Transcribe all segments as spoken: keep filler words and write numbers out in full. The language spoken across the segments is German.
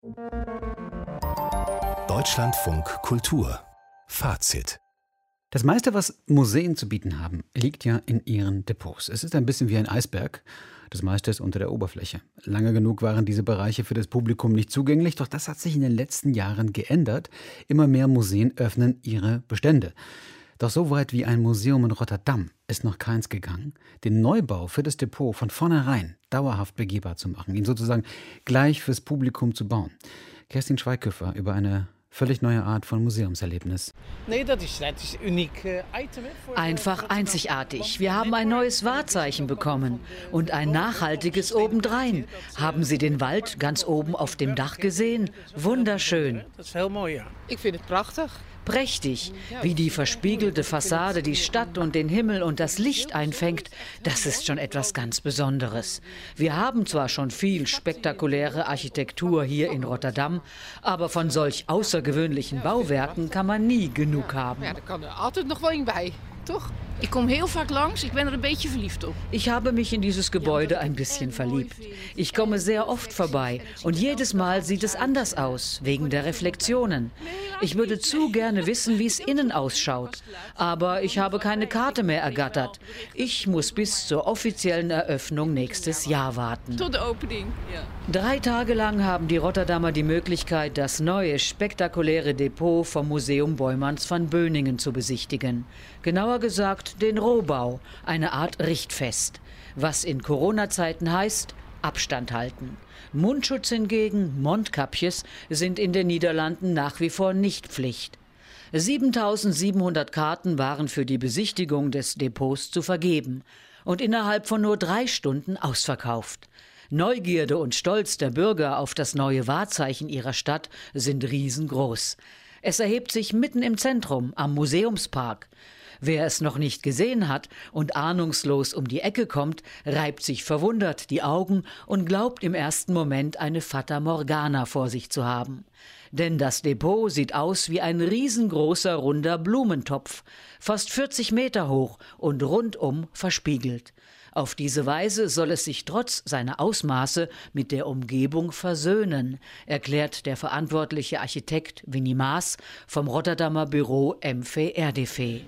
Deutschlandfunk Kultur Fazit. Das meiste, was Museen zu bieten haben, liegt ja in ihren Depots. Es ist ein bisschen wie ein Eisberg. Das meiste ist unter der Oberfläche. Lange genug waren diese Bereiche für das Publikum nicht zugänglich, doch das hat sich in den letzten Jahren geändert. Immer mehr Museen öffnen ihre Bestände. Doch so weit wie ein Museum in Rotterdam ist noch keins gegangen, den Neubau für das Depot von vornherein dauerhaft begehbar zu machen, ihn sozusagen gleich fürs Publikum zu bauen. Kerstin Schweighöfer über eine völlig neue Art von Museumserlebnis. Einfach einzigartig. Wir haben ein neues Wahrzeichen bekommen und ein nachhaltiges obendrein. Haben Sie den Wald ganz oben auf dem Dach gesehen? Wunderschön. Ich finde es prachtig. Prächtig, wie die verspiegelte Fassade die Stadt und den Himmel und das Licht einfängt, das ist schon etwas ganz Besonderes. Wir haben zwar schon viel spektakuläre Architektur hier in Rotterdam, aber von solch außergewöhnlichen Bauwerken kann man nie genug haben. Ja, da kann er altijd nog wel een bij, toch? Ich komme heel vaak langs, ich bin er ein bisschen verliebt auf. Ich habe mich in dieses Gebäude ein bisschen verliebt. Ich komme sehr oft vorbei und jedes Mal sieht es anders aus, wegen der Reflexionen. Ich würde zu gerne wissen, wie es innen ausschaut, aber ich habe keine Karte mehr ergattert. Ich muss bis zur offiziellen Eröffnung nächstes Jahr warten. Tot de opening, ja. Drei Tage lang haben die Rotterdamer die Möglichkeit, das neue, spektakuläre Depot vom Museum Boijmans van Beuningen zu besichtigen. Genauer gesagt den Rohbau, eine Art Richtfest. Was in Corona-Zeiten heißt, Abstand halten. Mundschutz hingegen, Mondkapjes, sind in den Niederlanden nach wie vor nicht Pflicht. siebentausendsiebenhundert Karten waren für die Besichtigung des Depots zu vergeben und innerhalb von nur drei Stunden ausverkauft. Neugierde und Stolz der Bürger auf das neue Wahrzeichen ihrer Stadt sind riesengroß. Es erhebt sich mitten im Zentrum, am Museumspark. Wer es noch nicht gesehen hat und ahnungslos um die Ecke kommt, reibt sich verwundert die Augen und glaubt im ersten Moment eine Fata Morgana vor sich zu haben. Denn das Depot sieht aus wie ein riesengroßer runder Blumentopf, fast vierzig Meter hoch und rundum verspiegelt. Auf diese Weise soll es sich trotz seiner Ausmaße mit der Umgebung versöhnen, erklärt der verantwortliche Architekt Winnie Maas vom Rotterdamer Büro M V R D V.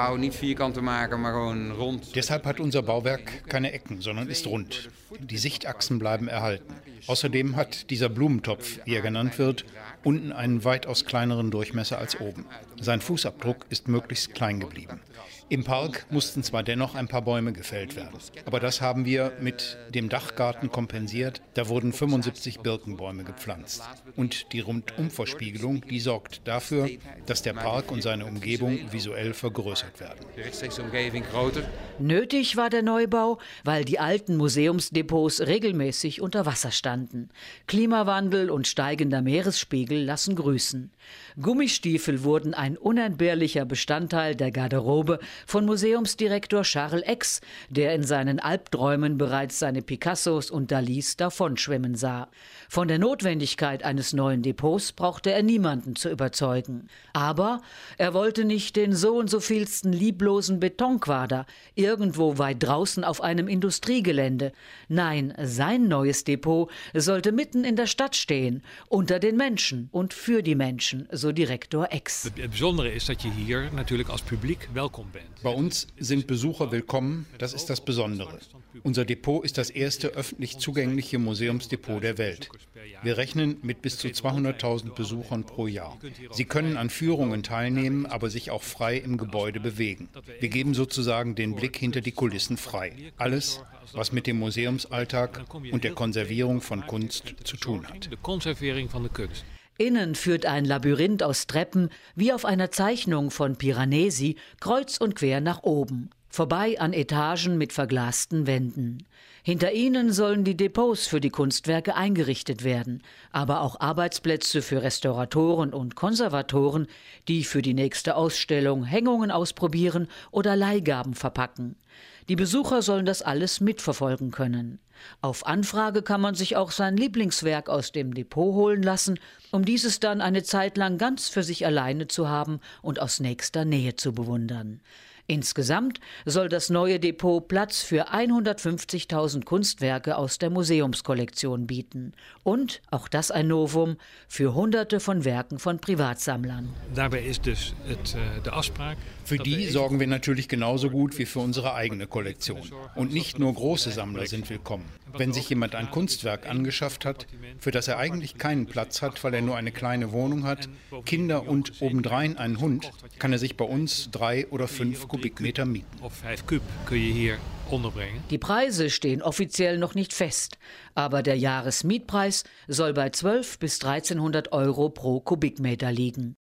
Deshalb hat unser Bauwerk keine Ecken, sondern ist rund. Die Sichtachsen bleiben erhalten. Außerdem hat dieser Blumentopf, wie er genannt wird, unten einen weitaus kleineren Durchmesser als oben. Sein Fußabdruck ist möglichst klein geblieben. Im Park mussten zwar dennoch ein paar Bäume gefällt werden, aber das haben wir mit dem Dachgarten kompensiert. Da wurden fünfundsiebzig Birkenbäume gepflanzt. Und die Rundumverspiegelung, die sorgt dafür, dass der Park und seine Umgebung visuell vergrößert werden. Nötig war der Neubau, weil die alten Museumsdepots regelmäßig unter Wasser standen. Klimawandel und steigender Meeresspiegel lassen grüßen. Gummistiefel wurden ein unentbehrlicher Bestandteil der Garderobe von Museumsdirektor Charles Ex, der in seinen Albträumen bereits seine Picassos und Dalis davonschwimmen sah. Von der Notwendigkeit eines neuen Depots brauchte er niemanden zu überzeugen. Aber er wollte nicht den so und so vielsten lieblosen Betonquader irgendwo weit draußen auf einem Industriegelände. Nein, sein neues Depot sollte mitten in der Stadt stehen, unter den Menschen und für die Menschen, so Direktor Ex. Het bijzondere is dat je hier natuurlijk als publiek welkom bent. Bei uns sind Besucher willkommen, das ist das Besondere. Unser Depot ist das erste öffentlich zugängliche Museumsdepot der Welt. Wir rechnen mit bis zu zweihunderttausend Besuchern pro Jahr. Sie können an Führungen teilnehmen, aber sich auch frei im Gebäude bewegen. Wir geben sozusagen den Blick hinter die Kulissen frei. Alles, was mit dem Museumsalltag und der Konservierung von Kunst zu tun hat. De conservering van de kunst. Innen führt ein Labyrinth aus Treppen, wie auf einer Zeichnung von Piranesi, kreuz und quer nach oben. Vorbei an Etagen mit verglasten Wänden. Hinter ihnen sollen die Depots für die Kunstwerke eingerichtet werden, aber auch Arbeitsplätze für Restauratoren und Konservatoren, die für die nächste Ausstellung Hängungen ausprobieren oder Leihgaben verpacken. Die Besucher sollen das alles mitverfolgen können. Auf Anfrage kann man sich auch sein Lieblingswerk aus dem Depot holen lassen, um dieses dann eine Zeit lang ganz für sich alleine zu haben und aus nächster Nähe zu bewundern. Insgesamt soll das neue Depot Platz für hundertfünfzigtausend Kunstwerke aus der Museumskollektion bieten. Und, auch das ein Novum, für Hunderte von Werken von Privatsammlern. Daarbij is dus het, uh, de afspraak. Für die sorgen wir natürlich genauso gut wie für unsere eigene Kollektion. Und nicht nur große Sammler sind willkommen. Wenn sich jemand ein Kunstwerk angeschafft hat, für das er eigentlich keinen Platz hat, weil er nur eine kleine Wohnung hat, Kinder und obendrein einen Hund, kann er sich bei uns drei oder fünf Kubikmeter mieten. Die Preise stehen offiziell noch nicht fest, aber der Jahresmietpreis soll bei zwölf bis dreizehnhundert Euro pro Kubikmeter liegen.